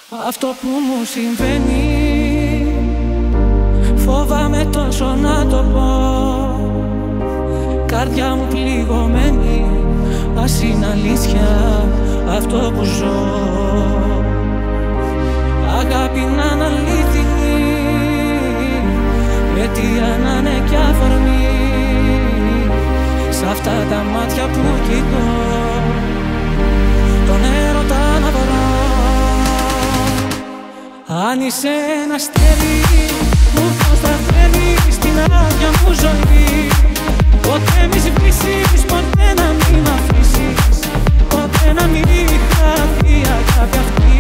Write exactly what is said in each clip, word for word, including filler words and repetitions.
Αυτό που μου συμβαίνει φοβάμαι τόσο να το πω. Καρδιά μου πληγωμένη, ας είναι αλήθεια αυτό που ζω. Αγάπη να είναι αλήθινη, αιτία να είναι κι αφορμή. Σ' αυτά τα μάτια που κοιτώ, τον έρωτα να βρω. Αν είσαι ένα αστέρι που φως θα φέρει στην άδεια μου ζωή, ποτέ μη σβήσεις, ποτέ να μην μ' αφήσεις, ποτέ να μην χαθεί η αγάπη αυτή.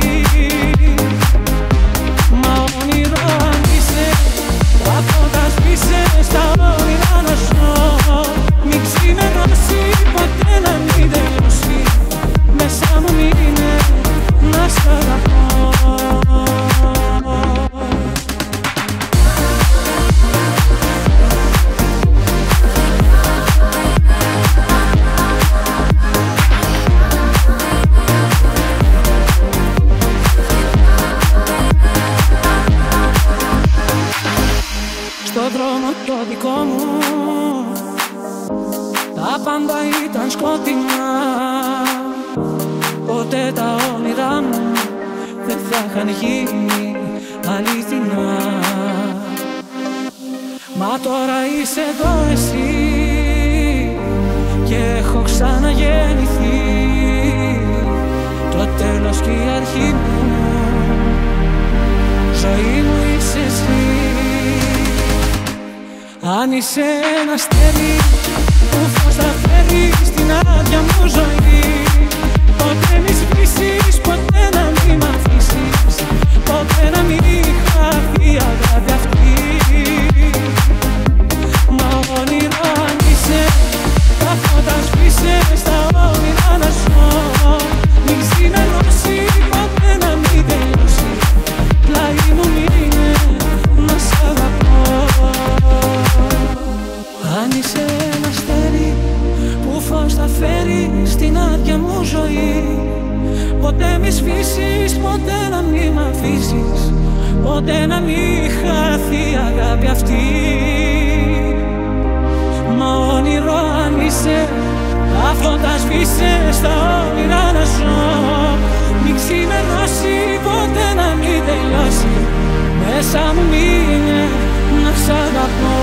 Μα όνειρο αν είσαι, τα φώτα σβήσε, στα όνειρα να ζω. Μην ξημερώσει, ποτέ να μην τελειώσει, μέσα μου μείνε να σ' αγαπώ. Στον δρόμο το δικό μου τα πάντα ήταν σκοτεινά. Ποτέ τα όνειρά μου δεν θα είχαν γίνει αληθινά. Μα τώρα είσαι εδώ εσύ και έχω ξαναγεννηθεί. Το τέλος και η αρχή μου, ζωή μου είσαι εσύ. Αν είσαι ένα αστέρι που φως θα φέρει στην άδεια μου ζωή, ποτέ μη σβήσεις, ποτέ να μην μ' αφήσεις, ποτέ να μην χαθεί η αγάπη αυτή. Μα όνειρο αν είσαι, τα φώτα σβήσε, στα όνειρα να ζω. Μην ξημερώσει, ποτέ να μην τελειώσει, πλάι μου μείνε να σ' αγαπώ. Αν είσαι ένα αστέρι που φως θα φέρει στην άδεια μου ζωή, ποτέ μη σβήσεις, ποτέ να μην μ' αφήσεις, ποτέ να μην χαθεί η αγάπη αυτή. Μα όνειρο αν είσαι, τα φώτα σβήσε, στα όνειρα να ζω. Μην ξημερώσει, ποτέ να μην τελειώσει, μέσα μου μείνε να σ' αγαπώ.